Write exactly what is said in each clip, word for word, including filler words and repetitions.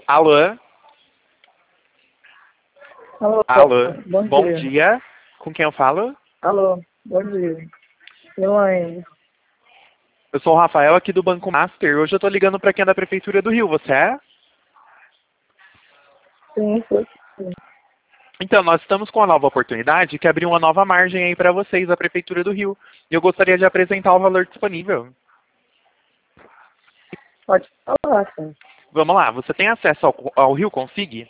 Alô? Alô, Alô? bom, Bom dia. dia. Com quem eu falo? Alô, bom dia. Elaine. Eu sou o Rafael aqui do Banco Master. Hoje eu tô ligando pra quem é da Prefeitura do Rio. Você é? Sim, foi sim. Então, nós estamos com uma nova oportunidade que abriu uma nova margem aí pra vocês, a Prefeitura do Rio. E eu gostaria de apresentar o valor disponível. Pode falar, sim. Vamos lá. Você tem acesso ao, ao Rio Config?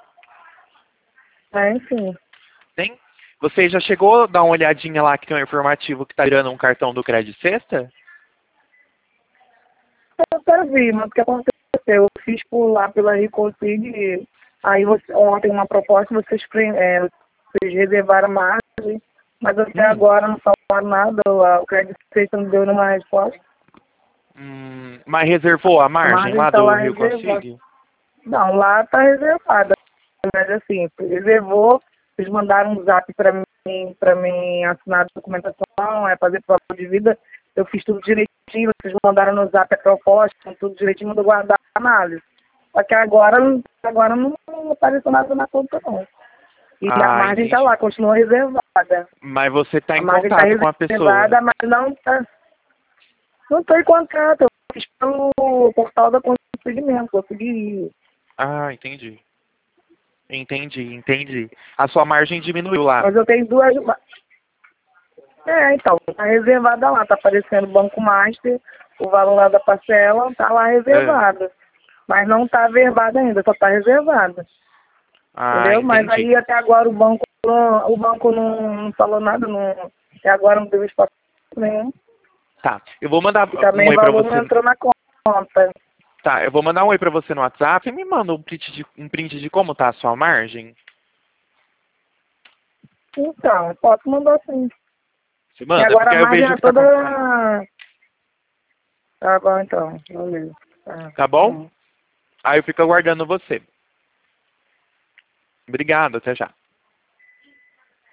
Tem sim. Tem? Você já chegou a dar uma olhadinha lá que tem um informativo que tá virando um cartão do Crédito Sexta? Eu quero ver, mas o que aconteceu? Eu fiz por lá pela Reconsig, aí você, ontem uma proposta, vocês, pre- é, vocês reservaram a margem, mas até Hum. agora não falaram nada, o, o crédito Sexta não deu nenhuma resposta. Hum, mas reservou a A margem margem lá está do lá Rio reservada. Config? Não, lá está reservada. Mas assim, reservou, eles mandaram um zap para mim, para mim assinar a documentação, é fazer prova de vida. Eu fiz tudo direitinho, vocês mandaram no zap a proposta, tudo direitinho, mandou guardar a análise. Só que agora, agora não, não apareceu nada na conta, não. E a Ah, margem está entendi. lá, continua reservada. Mas você está A em margem está contato com a pessoa. reservada, mas não está. Não estou em contato. Eu fiz pelo portal da conseguimento, consegui. Ah, entendi. Entendi, entendi. A sua margem diminuiu lá. Mas eu tenho duas. É, então, tá reservada lá, tá aparecendo o Banco Master, o valor lá da parcela tá lá É. reservado. Mas não tá verbada ainda, só tá reservada. Ah, Entendeu? Mas entendi. aí até agora o banco não, o banco não, não falou nada, não, até agora não teve espaço nenhum. Tá. Eu vou mandar E um também o oi pra valor não você. entrou na conta. Tá, eu vou mandar um oi pra você no WhatsApp e me manda um print de, um print de como tá a sua margem. Então, posso mandar sim. Você E manda? agora Porque a aí eu margem vejo o é que tá acontecendo. toda. Tá bom então, valeu. Tá. Tá bom? Hum. Aí eu fico aguardando você. Obrigado, até já.